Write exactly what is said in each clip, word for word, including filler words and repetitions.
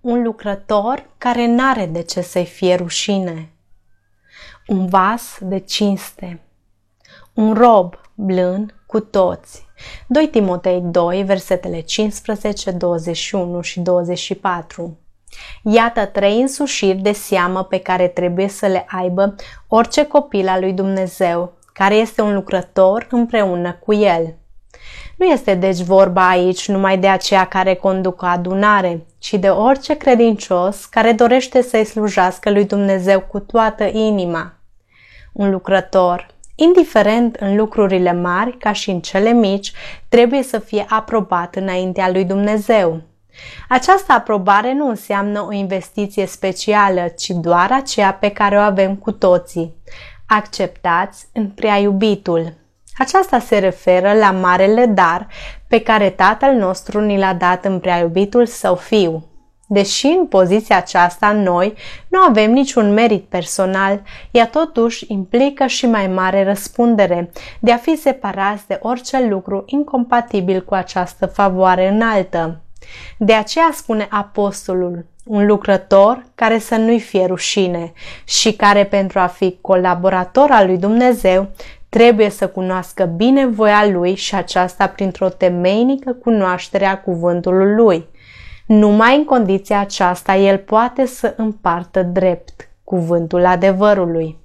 Un lucrător care n-are de ce să-i fie rușine. Un vas de cinste. Un rob blând cu toți. doi Timotei doi, versetele cincisprezece, douăzeci și unu și douăzeci și patru. Iată trei însușiri de seamă pe care trebuie să le aibă orice copil al lui Dumnezeu, care este un lucrător împreună cu el. Nu este deci vorba aici numai de aceia care conduc o adunare, ci de orice credincios care dorește să-i slujească lui Dumnezeu cu toată inima. Un lucrător, indiferent în lucrurile mari ca și în cele mici, trebuie să fie aprobat înaintea lui Dumnezeu. Această aprobare nu înseamnă o investiție specială, ci doar aceea pe care o avem cu toții. Acceptați în prea iubitul. Aceasta se referă la marele dar pe care Tatăl nostru ni l-a dat în prea iubitul Său Fiu. Deși în poziția aceasta noi nu avem niciun merit personal, ea totuși implică și mai mare răspundere de a fi separați de orice lucru incompatibil cu această favoare înaltă. De aceea spune apostolul, un lucrător care să nu-i fie rușine și care pentru a fi colaborator al lui Dumnezeu trebuie să cunoască bine voia lui și aceasta printr-o temeinică cunoaștere a cuvântului lui. Numai în condiția aceasta el poate să împartă drept cuvântul adevărului.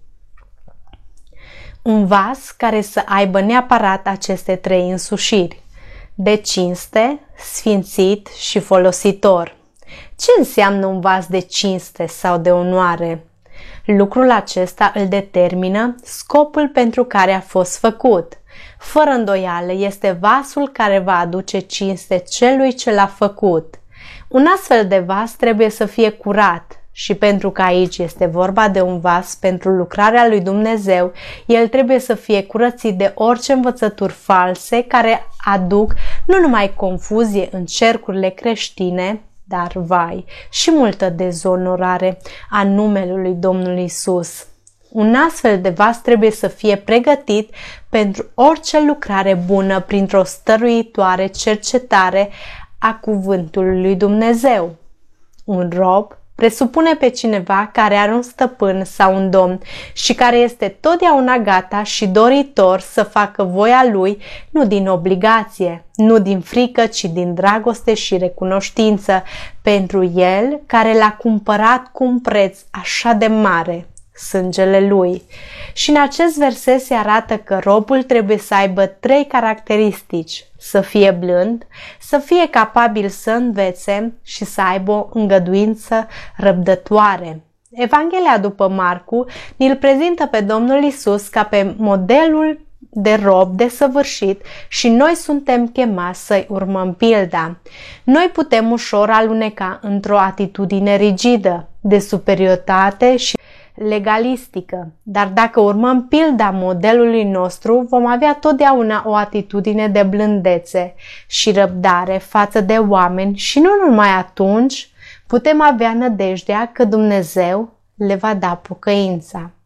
Un vas care să aibă neapărat aceste trei însușiri: de cinste, sfințit și folositor. Ce înseamnă un vas de cinste sau de onoare? Lucrul acesta îl determină scopul pentru care a fost făcut. Fără îndoială este vasul care va aduce cinste celui ce l-a făcut. Un astfel de vas trebuie să fie curat și pentru că aici este vorba de un vas pentru lucrarea lui Dumnezeu, el trebuie să fie curățit de orice învățături false care aduc nu numai confuzie în cercurile creștine, dar vai, și multă dezonorare a numelui Domnului Isus. Un astfel de vas trebuie să fie pregătit pentru orice lucrare bună printr-o stăruitoare cercetare a cuvântului lui Dumnezeu. Un rob presupune pe cineva care are un stăpân sau un domn și care este totdeauna gata și doritor să facă voia lui, nu din obligație, nu din frică, ci din dragoste și recunoștință pentru el care l-a cumpărat cu un preț așa de mare, sângele lui. Și în acest verset se arată că robul trebuie să aibă trei caracteristici: să fie blând, să fie capabil să învețe și să aibă o îngăduință răbdătoare. Evanghelia după Marcu ni-l prezintă pe Domnul Isus ca pe modelul de rob desăvârșit și noi suntem chemați să-i urmăm pilda. Noi putem ușor aluneca într-o atitudine rigidă, de superioritate și legalistică, dar dacă urmăm pilda modelului nostru, vom avea totdeauna o atitudine de blândețe și răbdare față de oameni și nu numai atunci putem avea nădejdea că Dumnezeu le va da pocăința.